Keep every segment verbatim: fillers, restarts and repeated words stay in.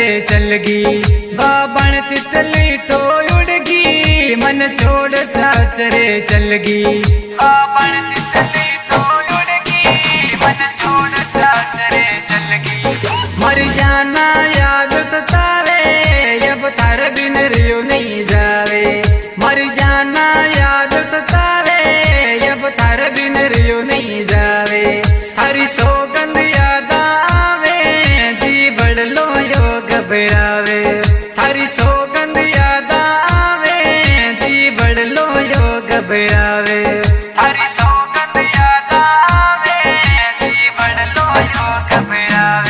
चलगी। बाबन तितली तो उड़गी मन छोड़ चाचरे चलगी। बाबन तितली तो उड़गी मन छोड़ चाचरे चलगी। मर जाना याद सतावे अब थार बिन रियो नहीं जावे। मर जाना याद सतावे अब थार बिन रियो नहीं जावे। थारी सौगंध याद आवे जी बड़लो यो घबरावे। थारी सौगंध याद आवे जी बड़लो यो घबरावे। थारी सौगंध याद आवे जी बड़लो यो घबरावे।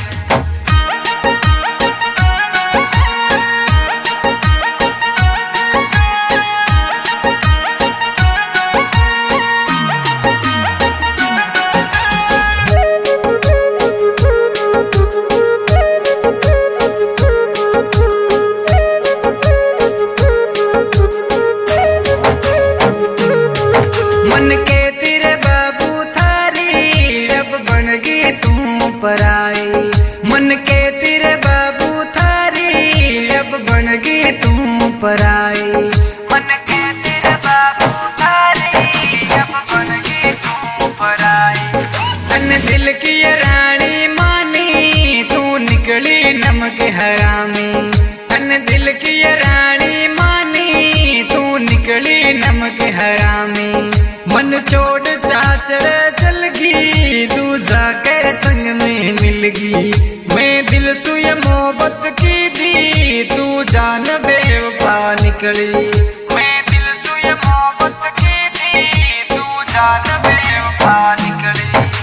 मन के तेरे बाबू थारी अब बन गई तू पराई। मन के तेरे बाबू थारी अब बन गई तू पराई। मन के तेरे बाबू थारी अब बन गई तू पराई। तन दिल की रानी मानी तू निकली नमक हरामी। तन दिल की रानी मानी तू निकली नमक हरामी। मन छोड़ चाचर चलगी दूसरा के संग में मिलगी। मैं दिल सुय मोहब्बत की दी तू जान बेवफा निकली। मैं दिल सुय मोहब्बत की दी तू जान बेवफा निकली।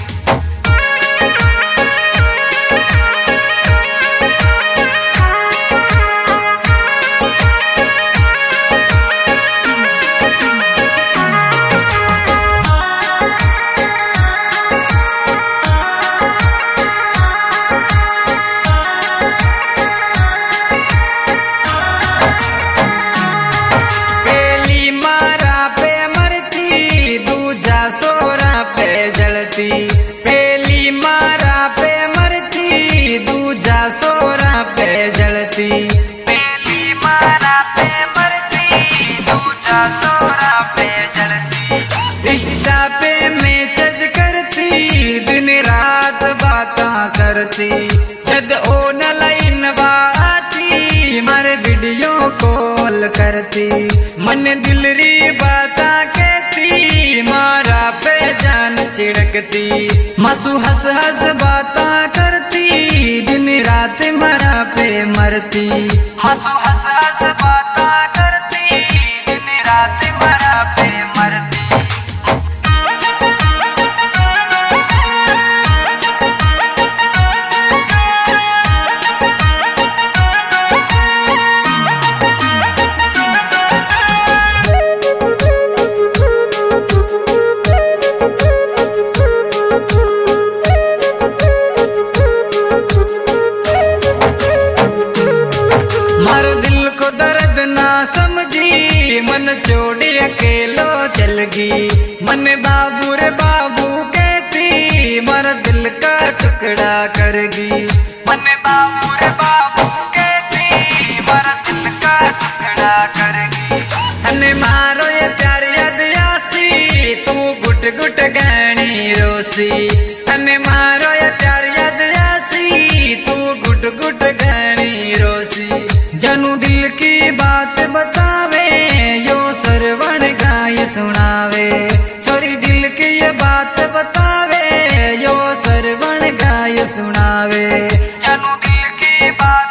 सोरा पे जलती पहली मारा पे मरती दूजा सोरा पे जलती। पहली मारा पे मरती दूजा सोरा पे जलती। रिश्ता पे मैं चज करती दिन रात बातां करती। जद ओ न लाइन बाती मारे वीडियो कॉल करती। मन दिल री बाता कहती मारा पे जान चिड़कती। मासू हंस हंस बाता करती दिन रात मारा पे मरती। मासू हंस हंस बाता करती दिन रात मारा पे मरती। मारो दिल को दर्द ना समझी मन छोड़ी अकेलो चलगी। मन बाबू रे बाबू कहती मारा दिल का टुकड़ा करगी। मन बाबू रे बाबू कहती मारा दिल का टुकड़ा करगी। तने मारो ये प्यार याद आसी तू गुट गुट गहनी रोसी। तने मारो ये प्यार याद आसी तू गुट गुट गहनी रोसी। जानू दिल की बात बतावे यो सरवण गाय सुनावे। छोरी दिल की ये बात बतावे यो सरवण गाय सुनावे। जानू दिल की बात